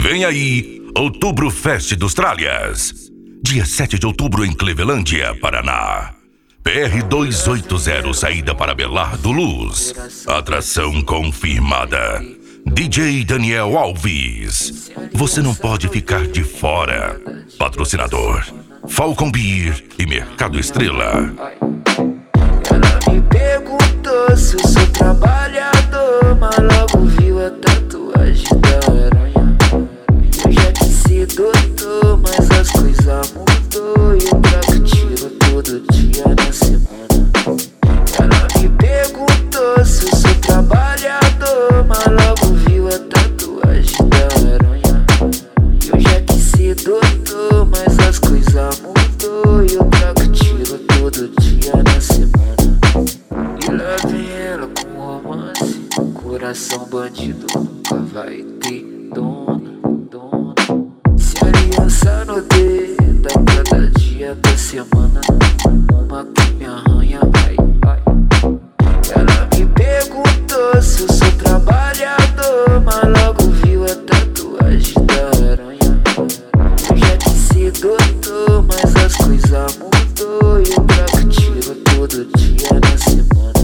Vem aí, Outubro Fest dos Tralhas. Dia 7 de outubro em Clevelândia, Paraná. PR 280, saída para Belardo Luz. Atração confirmada. DJ Daniel Alves. Você não pode ficar de fora. Patrocinador: Falcon Beer e Mercado Estrela. Ela me perguntou se eu sou trabalhador, mas logo viu a tatuagem da aranha. Eu já disse doutor, mas as coisas mudou e eu trago tiro todo dia na semana. Ela me perguntou se eu sou trabalhador, mas logo viu a tatuagem da aranha. Eu já disse doutor, mas as coisas mudou e eu trago tiro todo dia na semana. E lá vem ela com romance, coração bandido nunca vai ter dona. Se aliança no dedo a cada dia da semana, uma que me arranha, vai. Ela me perguntou se eu sou trabalhador, mas logo viu a tatuagem da aranha. Eu já disse doutor, mas as coisas mudou e eu trago tiro todo dia na semana.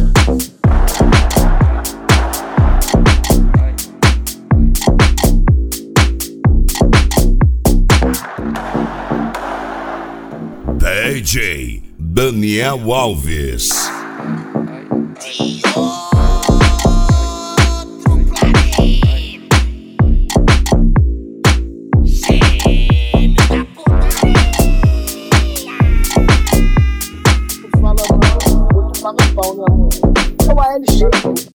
DJ Daniel Alves. Fala, mano, vou te pagar pau, né, amor? É uma LX.